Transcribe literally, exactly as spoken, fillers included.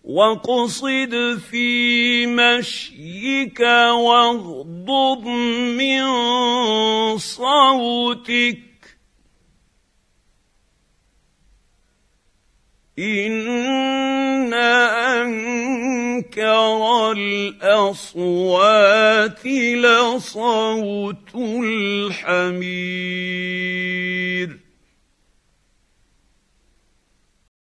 واقصد في مشيك واغضض من صوتك إن أنكر الأصوات لصوت الحمير